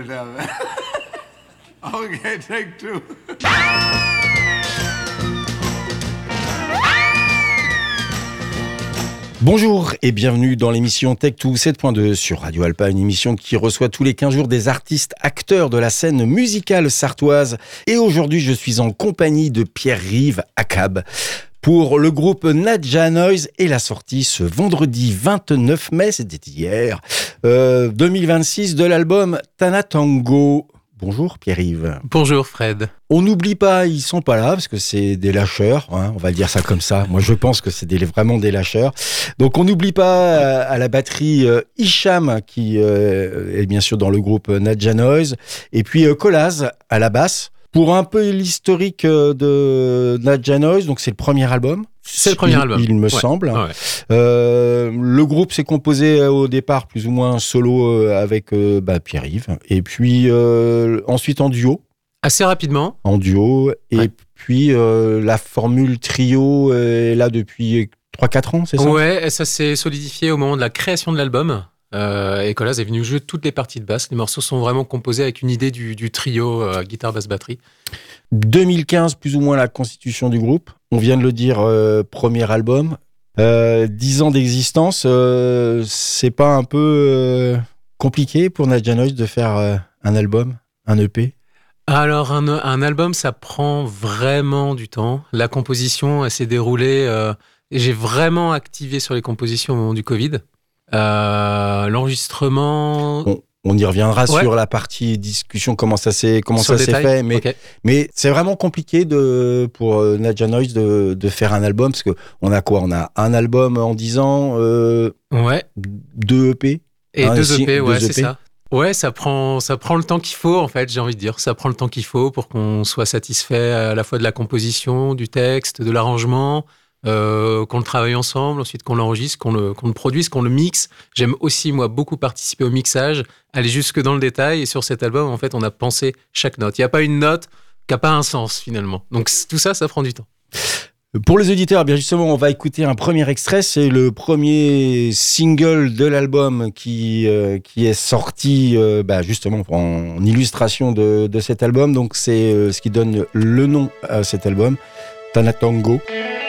whatever. Okay, take two. Bonjour et bienvenue dans l'émission Tech2 7.2 sur Radio Alpa, une émission qui reçoit tous les 15 jours des artistes acteurs de la scène musicale sartoise. Et aujourd'hui, je suis en compagnie de Pierre-Yves Accab pour le groupe Nadja Noise et la sortie ce vendredi 29 mai, c'était hier, 2026 de l'album Tanatango. Bonjour Pierre-Yves. Bonjour Fred. On n'oublie pas, ils sont pas là parce que c'est des lâcheurs, hein, on va dire ça comme ça. Moi je pense que c'est vraiment des lâcheurs. Donc on n'oublie pas à la batterie Hicham qui est bien sûr dans le groupe Nadja Noise et puis Colaz à la basse. Pour un peu l'historique de Nadja Noise, donc c'est le premier album. C'est le premier album. Il me semble. Ouais. Le groupe s'est composé au départ plus ou moins solo avec Pierre-Yves. Et puis ensuite en duo. Assez rapidement. En duo. Et puis la formule trio est là depuis 3-4 ans, c'est ça ? Ouais, et ça s'est solidifié au moment de la création de l'album. Et Colaz est venu jouer toutes les parties de basse. Les morceaux sont vraiment composés avec une idée du trio guitare, basse, batterie. 2015, plus ou moins la constitution du groupe. On vient de le dire, premier album. 10 ans d'existence, c'est pas un peu compliqué pour Nadja Noise de faire un album, un EP ? Alors, un album, ça prend vraiment du temps. La composition, elle s'est déroulée... j'ai vraiment activé sur les compositions au moment du Covid. L'enregistrement... On y reviendra sur la partie discussion, comment ça s'est fait, mais c'est vraiment compliqué pour Nadja Noise de faire un album, parce qu'on a quoi ? On a un album en 10 ans, 2 EP. Et 2 EP, c'est ça. Ouais, ça prend le temps qu'il faut, en fait, j'ai envie de dire. Ça prend le temps qu'il faut pour qu'on soit satisfait à la fois de la composition, du texte, de l'arrangement, qu'on le travaille ensemble, ensuite qu'on l'enregistre, qu'on le produise, qu'on le mixe. J'aime aussi, moi, beaucoup participer au mixage, aller jusque dans le détail. Et sur cet album, en fait, on a pensé chaque note. Il n'y a pas une note qui n'a pas un sens, finalement. Donc, tout ça, ça prend du temps. Pour les auditeurs, bien justement, on va écouter un premier extrait. C'est le premier single de l'album qui est sorti justement en illustration de cet album. Donc, c'est ce qui donne le nom à cet album, Tanatango.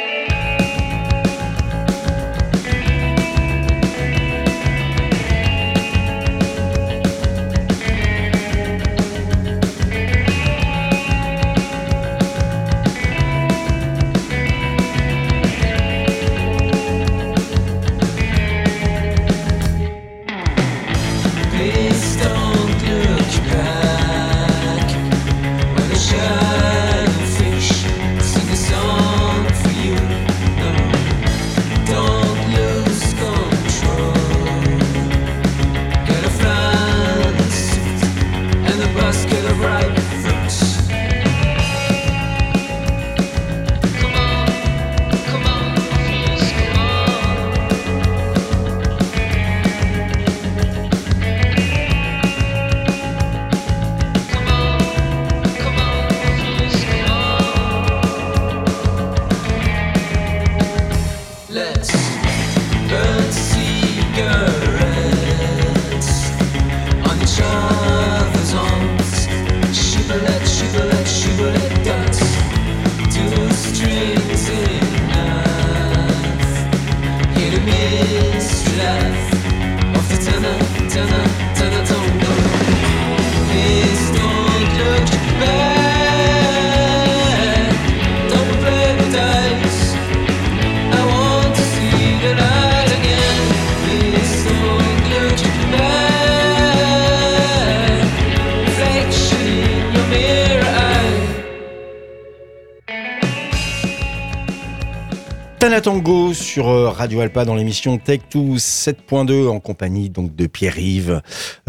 Tanatango sur Radio Alpa dans l'émission Tech2 7.2 en compagnie donc de Pierre-Yves,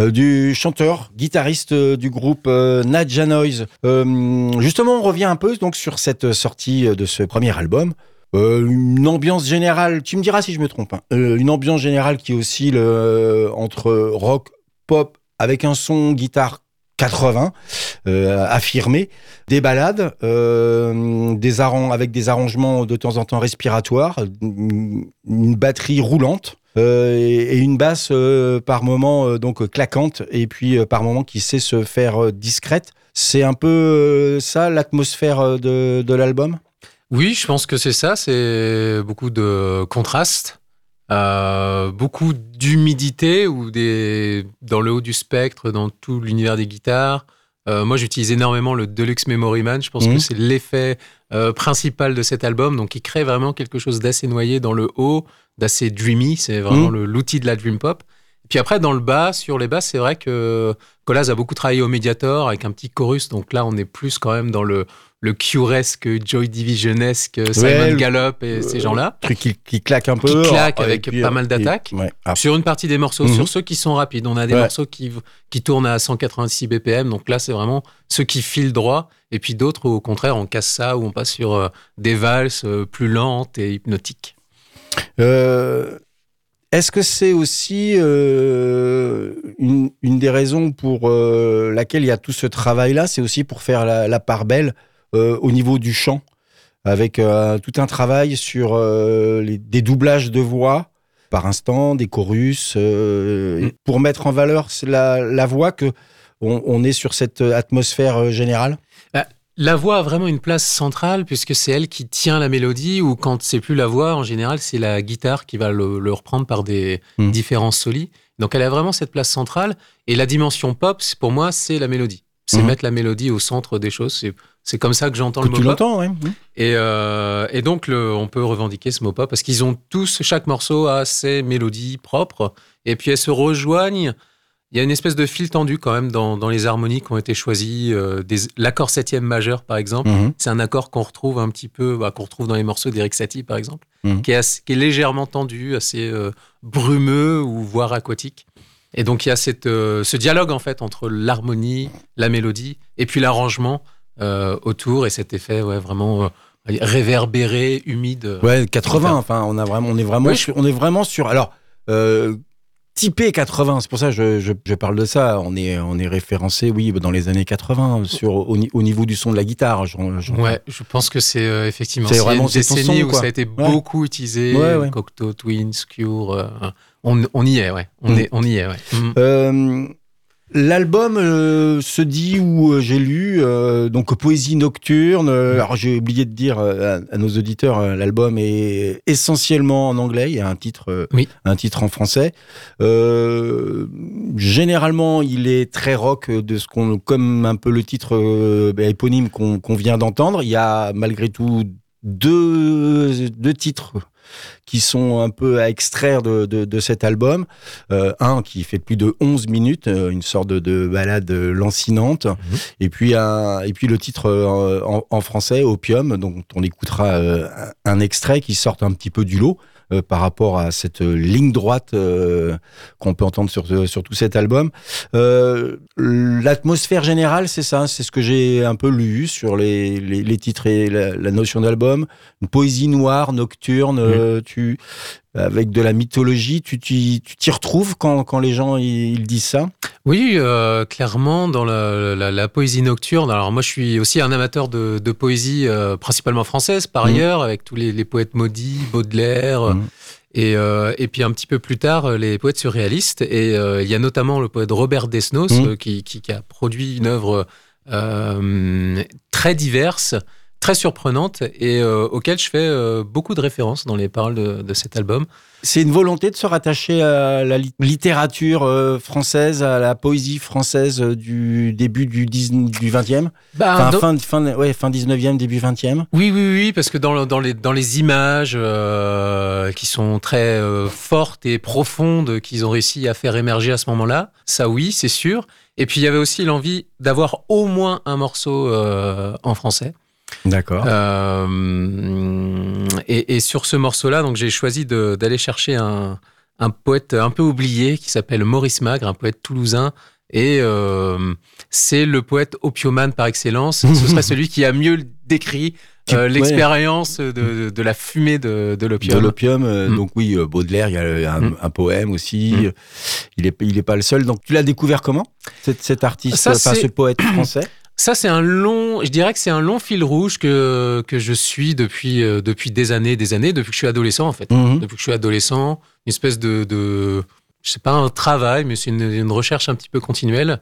du chanteur, guitariste du groupe Nadja Noise. Justement, on revient un peu donc sur cette sortie de ce premier album. Une ambiance générale, tu me diras si je me trompe, hein, une ambiance générale qui oscille entre rock, pop, avec un son guitare 80 affirmé, des ballades, avec des arrangements de temps en temps respiratoires, une batterie roulante. et une basse par moment donc claquante et puis par moment qui sait se faire discrète. C'est un peu ça l'atmosphère de l'album? Oui, je pense que c'est ça. C'est beaucoup de contraste, beaucoup d'humidité dans le haut du spectre, dans tout l'univers des guitares. Moi, j'utilise énormément le Deluxe Memory Man. Je pense que c'est l'effet principal de cet album, donc il crée vraiment quelque chose d'assez noyé dans le haut, d'assez dreamy. C'est vraiment l'outil de la dream pop. Puis après, dans le bas, sur les basses, c'est vrai que Kolaz a beaucoup travaillé au Mediator avec un petit chorus. Donc là, on est plus quand même dans le Cure-esque, Joy Division-esque, Simon Gallup et ces gens-là. Truc qui claque un peu. Qui claque avec pas mal d'attaques. Sur une partie des morceaux, sur ceux qui sont rapides. On a des morceaux qui tournent à 186 BPM. Donc là, c'est vraiment ceux qui filent droit. Et puis d'autres, au contraire, on casse ça ou on passe sur des valses plus lentes et hypnotiques. Est-ce que c'est aussi une des raisons pour laquelle il y a tout ce travail-là? C'est aussi pour faire la part belle au niveau du chant, avec tout un travail sur des doublages de voix par instant, des chorus, pour mettre en valeur la voix, qu'on est sur cette atmosphère générale? La voix a vraiment une place centrale puisque c'est elle qui tient la mélodie, ou quand c'est plus la voix, en général, c'est la guitare qui va le reprendre par des différents solis. Donc elle a vraiment cette place centrale, et la dimension pop, pour moi, c'est la mélodie. C'est mettre la mélodie au centre des choses. C'est comme ça que j'entends le mot pop. Tu l'entends, oui. Et donc, on peut revendiquer ce mot pop parce qu'ils ont tous, chaque morceau a ses mélodies propres, et puis elles se rejoignent. Il y a une espèce de fil tendu quand même dans les harmonies qui ont été choisies. L'accord 7e majeur, par exemple, c'est un accord qu'on retrouve un petit peu, qu'on retrouve dans les morceaux d'Eric Satie, par exemple, qui est légèrement tendu, assez brumeux ou voire aquatique. Et donc, il y a ce dialogue, en fait, entre l'harmonie, la mélodie, et puis l'arrangement autour, et cet effet vraiment réverbéré, humide. Ouais, 80, enfin, on est vraiment sur... Alors... typé 80, c'est pour ça que je parle de ça. On est référencé, oui, dans les années 80 au niveau du son de la guitare. Ouais, je pense que c'est effectivement c'est une décennie où ça a été beaucoup utilisé. Ouais. Cocteau, Twins, Cure, on y est, ouais. On y est, ouais. L'album se dit, où j'ai lu, donc poésie nocturne. Alors j'ai oublié de dire à nos auditeurs, l'album est essentiellement en anglais. Il y a un titre en français. Généralement, il est très rock, comme un peu le titre éponyme qu'on vient d'entendre. Il y a malgré tout deux titres qui sont un peu à extraire de cet album. Un qui fait plus de 11 minutes, une sorte de balade lancinante. Et puis le titre en français, Opium, dont on écoutera un extrait qui sort un petit peu du lot par rapport à cette ligne droite qu'on peut entendre sur tout cet album. L'atmosphère générale, c'est ça, c'est ce que j'ai un peu lu sur les titres et la notion d'album. Une poésie noire, nocturne, avec de la mythologie, tu t'y retrouves quand les gens ils disent ça? Oui, clairement, dans la poésie nocturne. Alors moi, je suis aussi un amateur de poésie, principalement française, par ailleurs, avec tous les poètes maudits, Baudelaire, et puis un petit peu plus tard, les poètes surréalistes. Et il y a notamment le poète Robert Desnos, qui a produit une œuvre très diverse, très surprenante, et auquel je fais beaucoup de références dans les paroles de cet album. C'est une volonté de se rattacher à la littérature française, à la poésie française du début du 20e, fin 19e, début 20e. Oui, parce que dans les images qui sont très fortes et profondes qu'ils ont réussi à faire émerger à ce moment-là, ça oui, c'est sûr. Et puis il y avait aussi l'envie d'avoir au moins un morceau en français. D'accord. Et sur ce morceau-là, donc j'ai choisi d'aller chercher un poète un peu oublié qui s'appelle Maurice Magre, un poète toulousain. Et c'est le poète opiomane par excellence. Ce serait celui qui a mieux décrit l'expérience de la fumée de l'opium. De l'opium, donc oui, Baudelaire, il y a un poème aussi. Il est pas le seul. Donc tu l'as découvert comment, cet artiste, ce poète français? Ça, je dirais que c'est un long fil rouge que je suis depuis des années, depuis que je suis adolescent, en fait. Mmh. Depuis que je suis adolescent, une espèce de je sais pas, un travail, mais c'est une recherche un petit peu continuelle.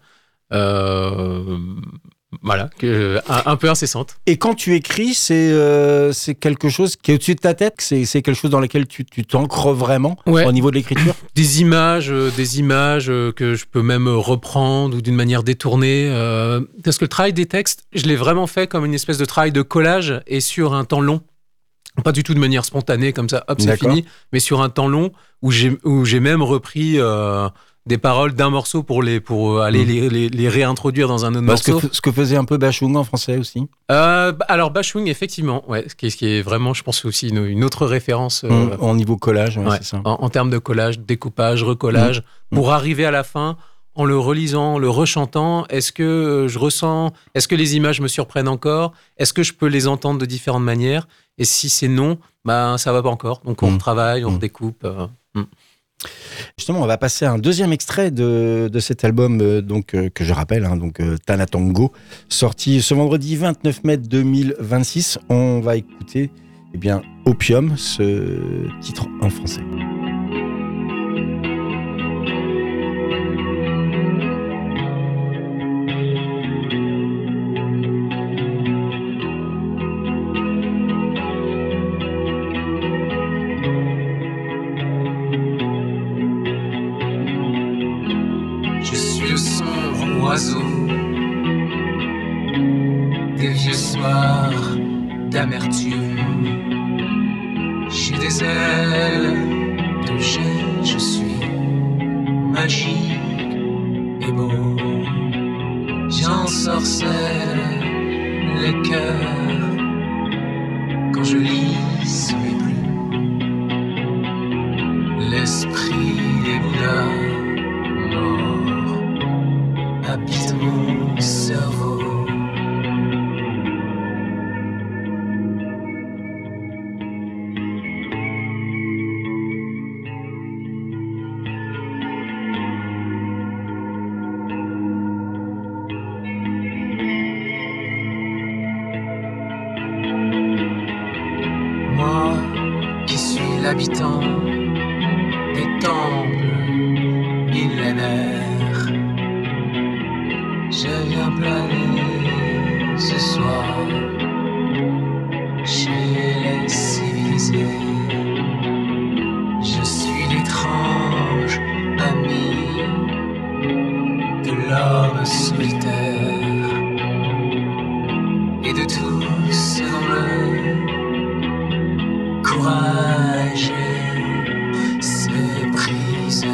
Voilà, un peu incessante. Et quand tu écris, c'est quelque chose qui est au-dessus de ta tête, c'est quelque chose dans lequel tu t'ancres vraiment au niveau de l'écriture. Des images que je peux même reprendre ou d'une manière détournée. Parce que le travail des textes, je l'ai vraiment fait comme une espèce de travail de collage et sur un temps long. Pas du tout de manière spontanée comme ça, hop, c'est fini, mais sur un temps long où j'ai même repris des paroles d'un morceau pour aller les réintroduire dans un autre morceau. Ce que faisait un peu Bashung en français aussi. Alors Bashung, effectivement, ouais, ce qui est vraiment, je pense aussi une autre référence. En niveau collage, ouais, c'est ça. En termes de collage, découpage, recollage, pour arriver à la fin, en le relisant, en le rechantant, est-ce que les images me surprennent encore? Est-ce que je peux les entendre de différentes manières? Et si c'est non, ça va pas encore. Donc on retravaille, on redécoupe. Justement, on va passer à un deuxième extrait de cet album que je rappelle, Tana Tango, sorti ce vendredi 29 mai 2026. On va écouter Opium, ce titre en français. Des vieux soirs d'amertume, j'ai des ailes de jet, je suis magique et beau, j'ensorcelle les cœurs quand je lis mes plumes, l'esprit des Bouddhas morts habite mon cerveau. Moi qui suis l'habitant des temples millénaires, je viens planer ce soir chez les civilisés. Je suis l'étrange ami de l'homme solitaire et de tous ceux dont le courage s'est brisé.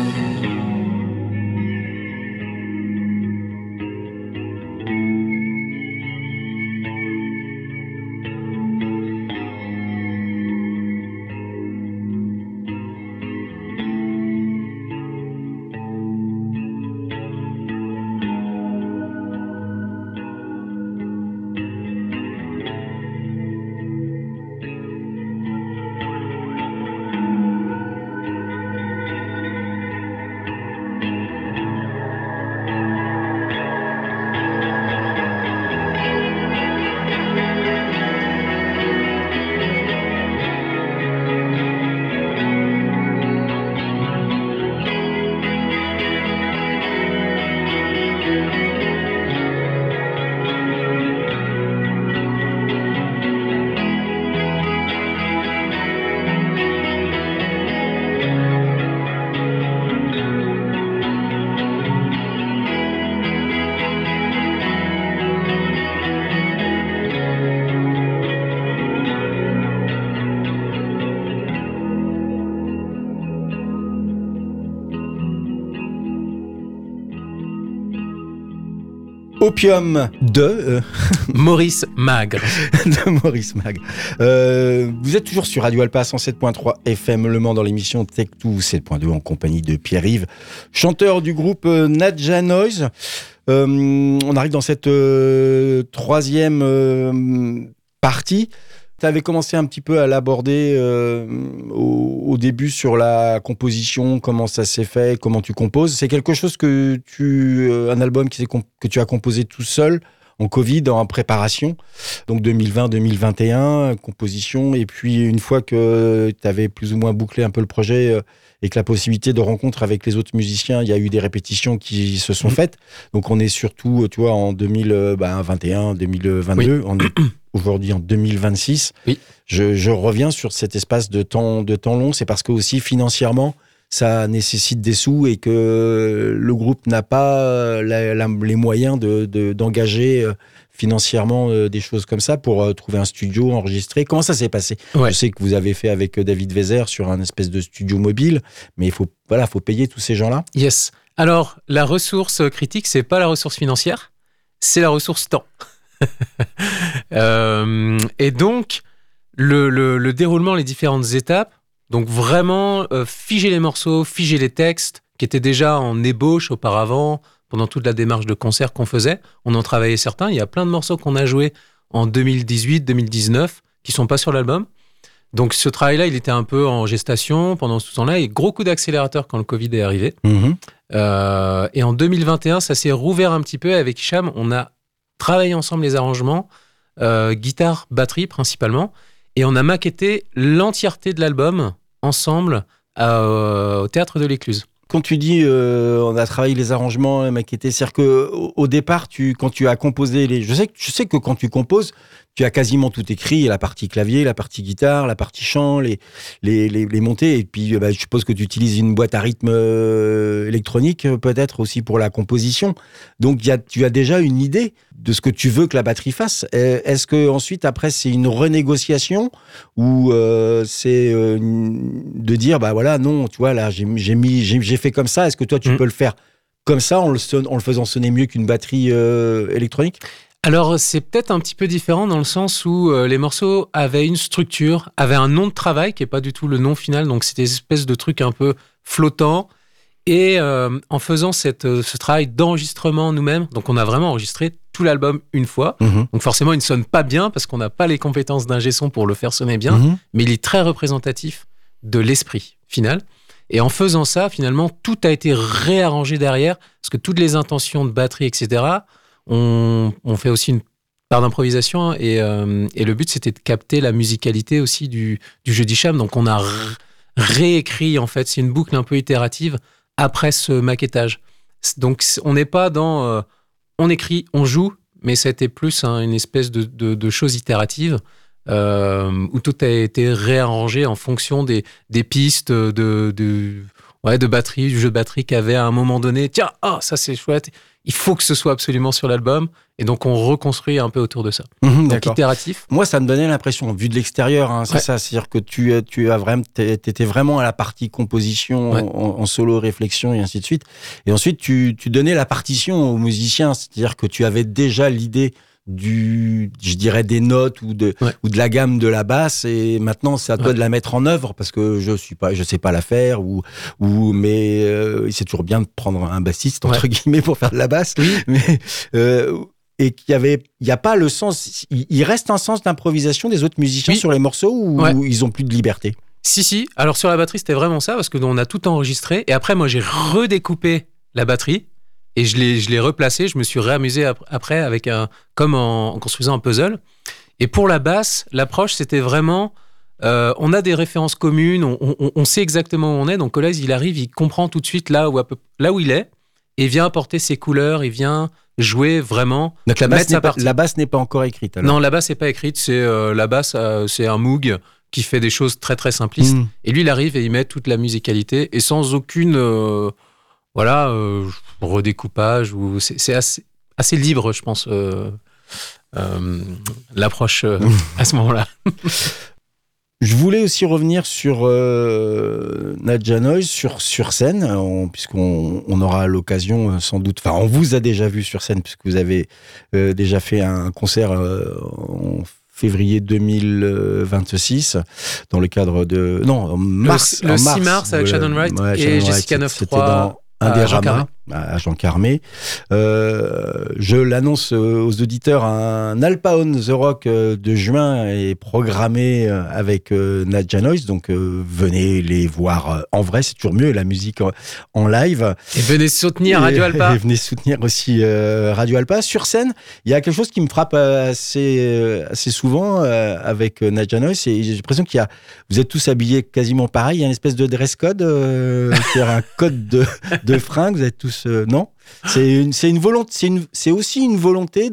Opium de Maurice Magre. De Maurice Magre. Vous êtes toujours sur Radio Alpa 107.3 FM Le Mans dans l'émission Tech2 7.2 en compagnie de Pierre-Yves, chanteur du groupe Nadja Noise. On arrive dans cette troisième partie. Tu avais commencé un petit peu à l'aborder au début sur la composition, comment ça s'est fait, comment tu composes. C'est quelque chose un album que tu as composé tout seul, en Covid, en préparation. Donc 2020-2021, composition. Et puis une fois que tu avais plus ou moins bouclé un peu le projet et que la possibilité de rencontre avec les autres musiciens, il y a eu des répétitions qui se sont faites. Donc on est surtout, tu vois, en 2021, 2022. Oui. On est aujourd'hui en 2026. Oui. Je reviens sur cet espace de temps long. C'est parce que aussi financièrement, ça nécessite des sous et que le groupe n'a pas les moyens d'engager financièrement des choses comme ça pour trouver un studio, enregistrer. Comment ça s'est passé ? Ouais. Je sais que vous avez fait avec David Weser sur un espèce de studio mobile, mais il faut payer tous ces gens-là. Yes. Alors, la ressource critique, c'est pas la ressource financière, c'est la ressource temps. Et donc, le déroulement, les différentes étapes, donc vraiment figer les morceaux, figer les textes, qui étaient déjà en ébauche auparavant, pendant toute la démarche de concert qu'on faisait. On en travaillait certains. Il y a plein de morceaux qu'on a joués en 2018, 2019, qui sont pas sur l'album. Donc ce travail-là, il était un peu en gestation pendant ce temps-là, et gros coup d'accélérateur quand le Covid est arrivé. Et en 2021, ça s'est rouvert un petit peu avec Hicham. On a travaillé ensemble les arrangements, guitare, batterie principalement, et on a maquetté l'entièreté de l'album ensemble au Théâtre de l'Écluse. Quand tu dis on a travaillé les arrangements, maquetté, c'est-à-dire qu'au départ, quand tu as composé je sais que quand tu composes, tu as quasiment tout écrit, la partie clavier, la partie guitare, la partie chant, les montées, et puis je suppose que tu utilises une boîte à rythme électronique peut-être aussi pour la composition. Donc tu as déjà une idée de ce que tu veux que la batterie fasse. Est-ce que ensuite après c'est une renégociation ou c'est de dire non, tu vois là j'ai fait comme ça, est-ce que toi tu peux le faire comme ça en le faisant sonner mieux qu'une batterie électronique ? Alors, c'est peut-être un petit peu différent dans le sens où les morceaux avaient une structure, avaient un nom de travail qui n'est pas du tout le nom final, donc c'était une espèce de truc un peu flottant. Et en faisant ce travail d'enregistrement nous-mêmes, donc on a vraiment enregistré tout l'album une fois. Donc forcément, il ne sonne pas bien parce qu'on n'a pas les compétences d'ingé son pour le faire sonner bien, mais il est très représentatif de l'esprit final. Et en faisant ça, finalement, tout a été réarrangé derrière, parce que toutes les intentions de batterie, etc., on fait aussi une part d'improvisation et le but c'était de capter la musicalité aussi du jeu d'Hicham. Donc on a réécrit, en fait, c'est une boucle un peu itérative après ce maquettage. Donc on n'est pas dans on écrit, on joue, mais c'était plus une espèce de chose itérative où tout a été réarrangé en fonction des pistes de batterie, du jeu de batterie qu'avait à un moment donné. Tiens, ça c'est chouette. Il faut que ce soit absolument sur l'album. Et donc, on reconstruit un peu autour de ça. Donc, itératif. Moi, ça me donnait l'impression, vu de l'extérieur, c'est ça. C'est-à-dire que t'étais vraiment à la partie composition, en solo, réflexion et ainsi de suite. Et ensuite, tu donnais la partition aux musiciens. C'est-à-dire que tu avais déjà l'idée je dirais des notes ou de la gamme de la basse, et maintenant c'est à toi de la mettre en œuvre, parce que je sais pas la faire mais c'est toujours bien de prendre un bassiste entre guillemets pour faire de la basse, mais et qu'il y a pas le sens, il reste un sens d'improvisation des autres musiciens sur les morceaux où ils ont plus de liberté. Si. Alors sur la batterie, c'était vraiment ça, parce que on a tout enregistré, et après moi j'ai redécoupé la batterie. Et je l'ai replacé, je me suis réamusé après avec comme en construisant un puzzle. Et pour la basse, l'approche, c'était vraiment, on a des références communes, on sait exactement où on est. Donc Colez, il arrive, il comprend tout de suite là où il est, et vient apporter ses couleurs, il vient jouer vraiment. Donc la basse n'est pas encore écrite alors. Non, la basse n'est pas écrite, la basse, c'est un Moog qui fait des choses très très simplistes. Et lui, il arrive et il met toute la musicalité, et sans aucune... redécoupage, c'est assez libre, je pense, l'approche à ce moment-là. Je voulais aussi revenir sur Nadja Noise, sur scène, puisqu'on aura l'occasion sans doute, enfin on vous a déjà vu sur scène, puisque vous avez déjà fait un concert en février 2026 dans le cadre de... Non, en mars. Le 6 mars avec Shannon Wright et Jessica 93. Indérama. à Jean Carmé. Je l'annonce aux auditeurs, un Alpa on the Rock de juin est programmé avec Nadja Noise, donc venez les voir en vrai, c'est toujours mieux, la musique en live. Et venez soutenir Radio Alpa. Et venez soutenir aussi Radio Alpa. Sur scène, il y a quelque chose qui me frappe assez souvent avec Nadja Noise, et j'ai l'impression vous êtes tous habillés quasiment pareil, il y a une espèce de dress code, c'est-à-dire un code de fringues, vous êtes tous non, c'est une volonté, c'est aussi une volonté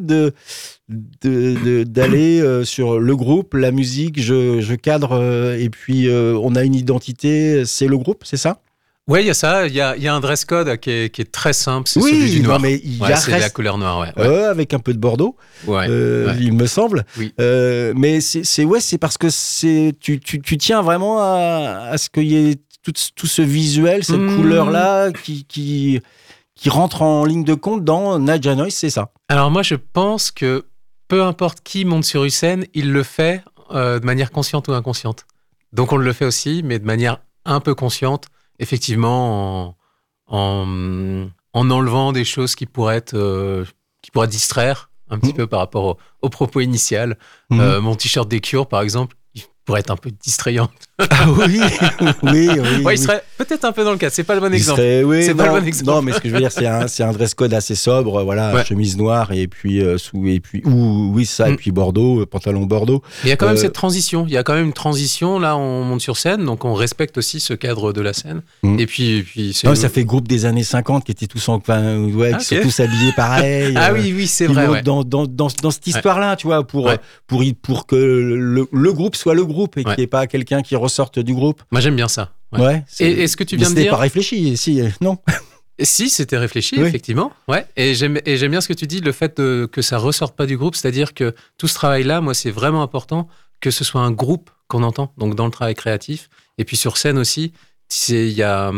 d'aller sur le groupe, la musique, je cadre et puis on a une identité, c'est le groupe, c'est ça? Ouais, il y a ça, il y a un dress code qui est très simple, c'est celui du noir. Mais c'est la couleur noire, avec un peu de Bordeaux, il me semble. Oui. Mais c'est parce que tu tiens vraiment à ce qu'il y ait tout ce visuel, cette couleur-là qui rentre en ligne de compte dans Nadja Noise, c'est ça. Alors moi, je pense que peu importe qui monte sur une scène, il le fait de manière consciente ou inconsciente. Donc on le fait aussi, mais de manière un peu consciente, effectivement, en enlevant des choses qui pourraient distraire un petit peu par rapport au propos initial. Mon t-shirt des Cures, par exemple, il pourrait être un peu distrayant. Ah oui. Il serait peut-être un peu dans le cadre. C'est pas le bon exemple. Le bon exemple. Non, mais ce que je veux dire, c'est un dress code assez sobre, voilà, chemise noire et puis et puis Bordeaux, pantalon Bordeaux. Il y a quand même cette transition. Il y a quand même une transition. Là, on monte sur scène, donc on respecte aussi ce cadre de la scène. Et puis ça fait groupe des années 50 qui étaient tous qui sont tous habillés pareil. Ah oui, c'est vrai. Ouais. Dans cette histoire-là, tu vois, pour que le groupe soit le groupe et qu'il n'y ait pas quelqu'un qui ressorte du groupe. Moi, j'aime bien ça. Ouais. Et ce que tu viens de dire, c'était pas réfléchi, non? Si, c'était réfléchi, effectivement. Ouais. Et j'aime bien ce que tu dis, le fait que ça ressorte pas du groupe, c'est-à-dire que tout ce travail-là, moi, c'est vraiment important que ce soit un groupe qu'on entend, donc dans le travail créatif. Et puis sur scène aussi, il y a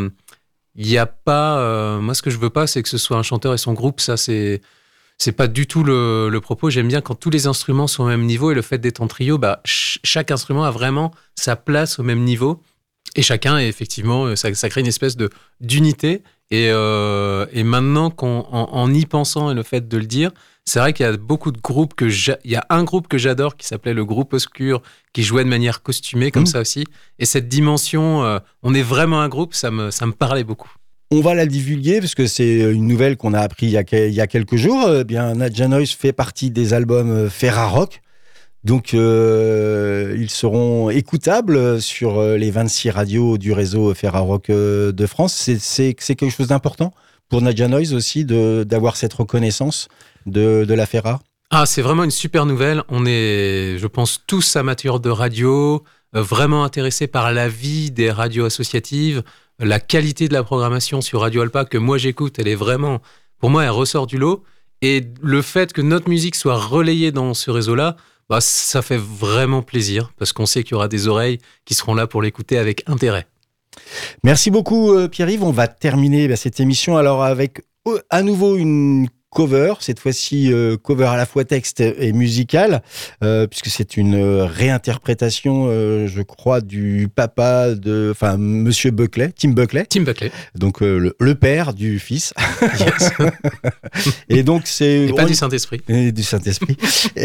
pas. Moi, ce que je veux pas, c'est que ce soit un chanteur et son groupe. Ça, c'est pas du tout le propos. J'aime bien quand tous les instruments sont au même niveau, et le fait d'être en trio, chaque instrument a vraiment sa place au même niveau. Et chacun, effectivement, ça crée une espèce d'unité. Et maintenant, en y pensant et le fait de le dire, c'est vrai qu'il y a beaucoup de groupes il y a un groupe que j'adore qui s'appelait le Groupe Obscur, qui jouait de manière costumée comme ça aussi. Et cette dimension, on est vraiment un groupe, ça me parlait beaucoup. On va la divulguer parce que c'est une nouvelle qu'on a appris il y a quelques jours. Nadja Noise fait partie des albums Ferrarock. Donc, ils seront écoutables sur les 26 radios du réseau Ferrarock de France. C'est quelque chose d'important pour Nadja Noise aussi d'avoir cette reconnaissance de la Ferra. Ah, c'est vraiment une super nouvelle. On est, je pense, tous amateurs de radio, vraiment intéressés par la vie des radios associatives, la qualité de la programmation sur Radio Alpa que moi j'écoute, elle est vraiment, pour moi, elle ressort du lot. Et le fait que notre musique soit relayée dans ce réseau-là, ça fait vraiment plaisir parce qu'on sait qu'il y aura des oreilles qui seront là pour l'écouter avec intérêt. Merci beaucoup Pierre-Yves. On va terminer cette émission alors avec à nouveau une cover, cette fois-ci cover à la fois texte et musical, puisque c'est une réinterprétation, je crois, du papa Monsieur Buckley, Tim Buckley. Tim Buckley. Donc le père du fils. Yes. Et donc c'est... Et pas du Saint-Esprit. Et du Saint-Esprit.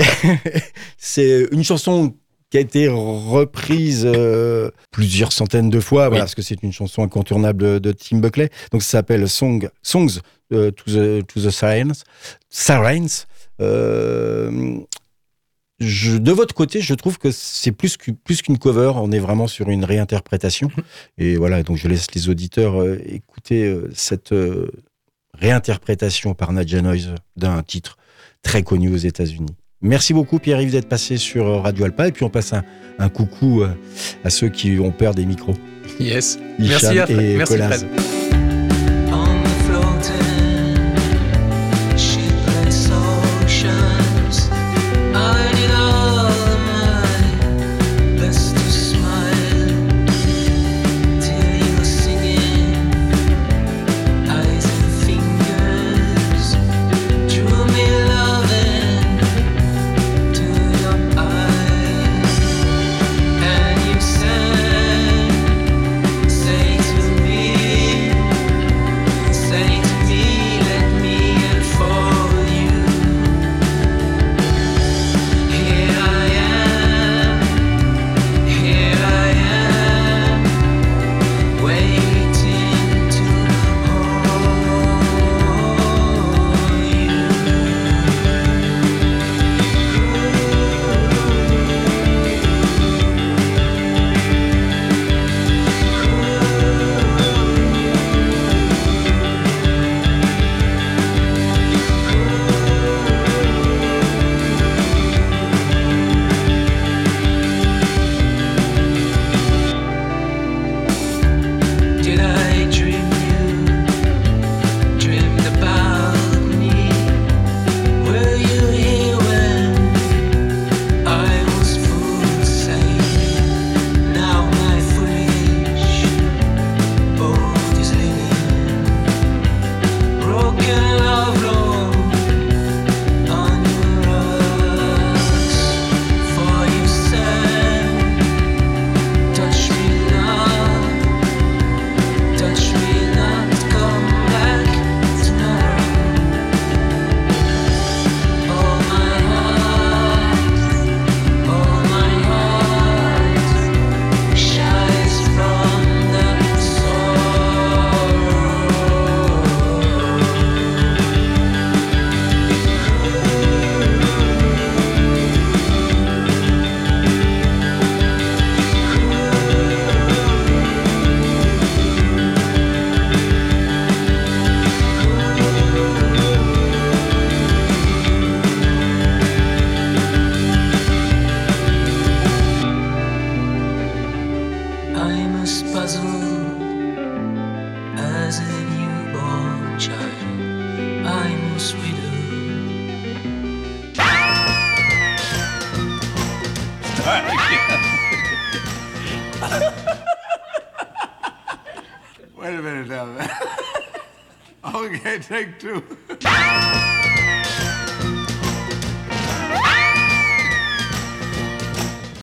C'est une chanson qui a été reprise plusieurs centaines de fois, parce que c'est une chanson incontournable de Tim Buckley. Donc ça s'appelle Songs to the Sirens. De votre côté, je trouve que c'est plus qu'une cover, on est vraiment sur une réinterprétation. Et voilà, donc je laisse les auditeurs écouter cette réinterprétation par Nadja Noise d'un titre très connu aux États-Unis. Merci beaucoup Pierre-Yves d'être passé sur Radio Alpa, et puis on passe un coucou à ceux qui ont peur des micros. Yes. Hicham Merci Collaz. Fred. Say to me puzzled as a newborn child. I'm a widow. Wait a minute now. Okay, take two.